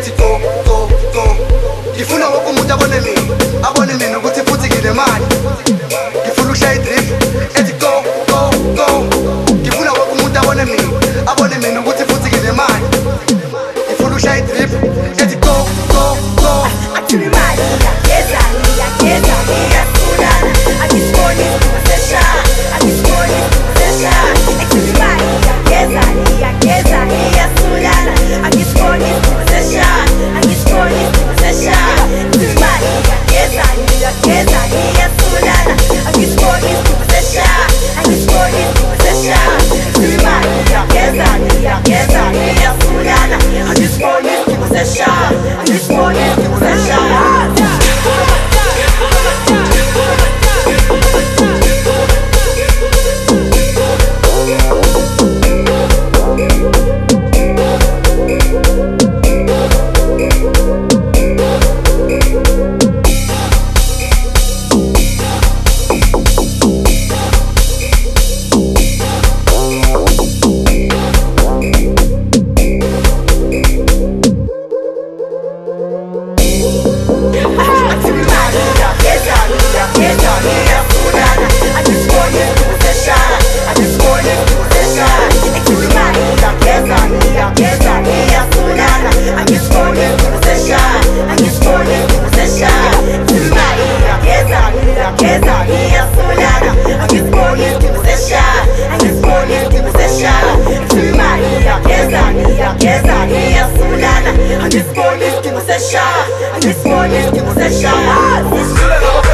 ethi go go go. Ngifuna wonke umuntu abone mina ukuthi futhi nginemali. Ngifuna ukushaya idrip ethi go go go. Ngifuna wonke umuntu abone mina ukuthi futhi nginemali. Ngifuna ukushaya idrip ethi go go go. Akuthiwa imali iyageza iyasulana, angisiboni isidingo seshaya, angisiboni isidingo seshaya. Akuthiwa imali iyageza iyasulana, angisiboni isidingo seshaya, angisiboni isidingo seshaya. Akuthiwa imali iyageza iyasulana, angisiboni isidingo seshaya, angisiboni isidingo seshaya. Akuthiwa imali iyageza iyasulana, angisiboni isidingo seshaya, angisiboni isidingo seshaya. I'm just born this, give us a shot.